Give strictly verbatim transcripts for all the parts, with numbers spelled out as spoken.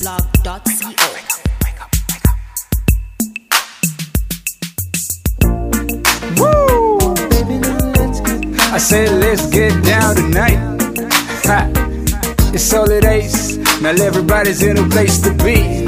blog dot co. Woo! I said let's get down tonight. Ha. It's Solid Ace. Now everybody's in a place to be.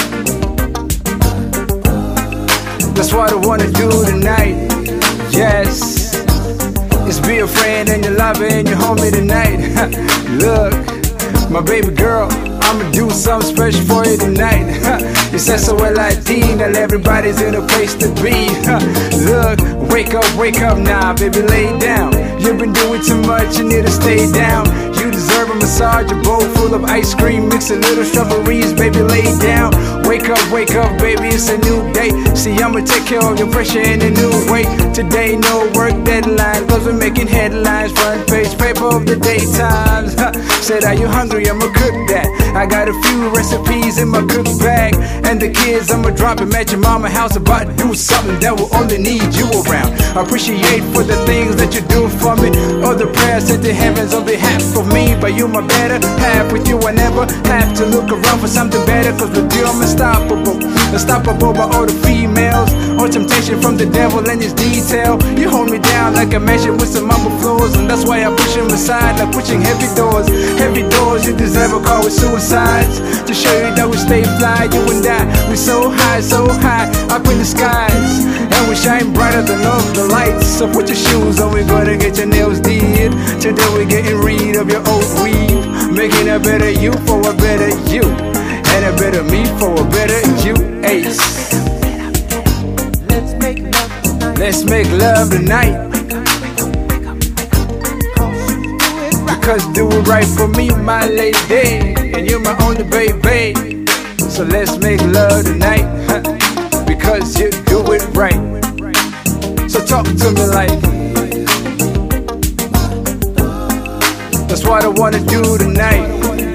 That's what I wanna do tonight. Yes, it's be a friend and your lover and your homie tonight. Look, my baby girl, I'ma do something special for you tonight. It's S O L I D, now everybody's in a place to be. Look, wake up, wake up now, baby, lay down. You've been doing too much, you need to stay down. You deserve a massage, a bowl full of ice cream, mix a little strawberries, baby, lay down. Wake up, wake up, baby, it's a new day. See, I'ma take care of your pressure in a new way. Today, no work deadline, cause we're making headlines, front page paper of the daytimes. Said, are you hungry? I'ma cook that. I got a few recipes in my cook bag. And the kids, I'ma drop them at your mama house, about to do something that will only need you around. I appreciate for the things that you do for me, all the prayers sent to heavens on behalf of me. But you my better half, with you I never have to look around for something better, cause with you I'm unstoppable. Unstoppable by all the females, or temptation from the devil and his detail. You hold me down like a mansion with some marble floors, and that's why I push him aside like pushing heavy doors. Heavy doors, you deserve a call with suicides, to show you that we stay fly, you and I. We so high, so high, up in the skies, and we shine brighter than all the lights. So put your shoes on, we're gonna get your nails did. Today we're getting rid of your old weave, making a better you for a better you, and a better me for a better you. Ace. Let's make love tonight. Let's make love tonight. Because do it right for me, my lady, and you're my only baby. So let's make love tonight, because you do it right. So talk to me like, that's what I wanna do tonight.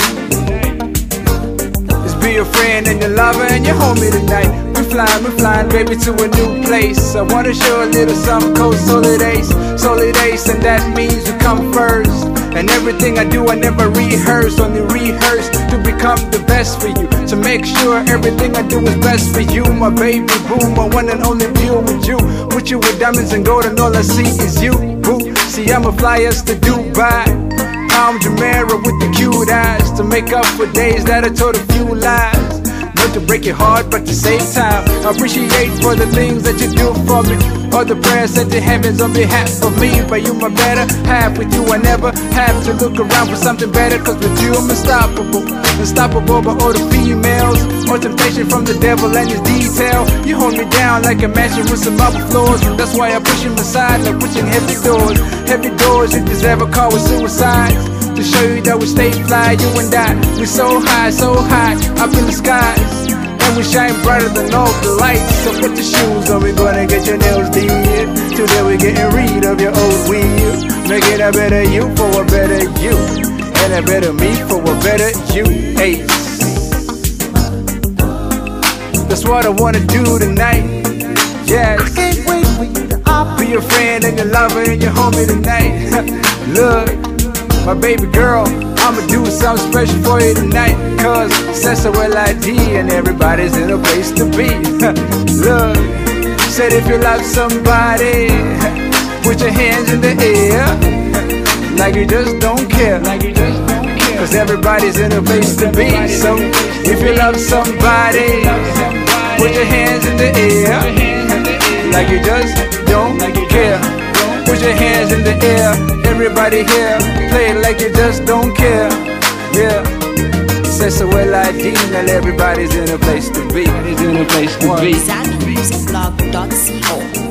Is be your friend and your lover and your homie tonight. We flying, we flying, baby, to a new place. I wanna show a little something called Solid Ace. Solid Ace, and that means you come first. And everything I do, I never rehearse, only rehearse to become the best for you. To make sure everything I do is best for you, my baby boo, my one and only view with you. With you with diamonds and gold, and all I see is you, boo. See, I'ma fly us to Dubai, Palm Jumeirah with the cute eyes, to make up for days that I told a few lies. Not to break your heart, but to save time. I appreciate for the things that you do for me, all the prayers sent to heavens on behalf of me. But you my better half, with you I never have to look around for something better, cause with you I'm unstoppable. Unstoppable by all the females, or temptation from the devil and his detail. You hold me down like a mansion with some marble floors, and that's why I push him aside like pushing heavy doors. Heavy doors, you deserve a call with suicides, to show you that we stay fly, you and I. We so high, so high, up in the skies, and we shine brighter than all the lights. So put your shoes on, we're gonna get your nails did. Today we're getting rid of your old weave, making a better you for a better you, and a better me for a better you. Ace. That's what I wanna do tonight. Yes, Can't wait for you to operate. be your friend and your lover and your homie tonight. Look, my baby girl, I'ma do something special for you tonight, cause it's S O L I D, and everybody's in a place to be. Look, said if you love somebody, put your hands in the air, like you just don't care, like you just don't care, cause everybody's in a place to be. So if you love somebody, put your hands in the air, like you just don't care. Put your hands in the air, everybody here, play it like you just don't care. Yeah, it's S O L I D, and everybody's in a place to be. Everybody's in a place to be. Zan Music blog dot co.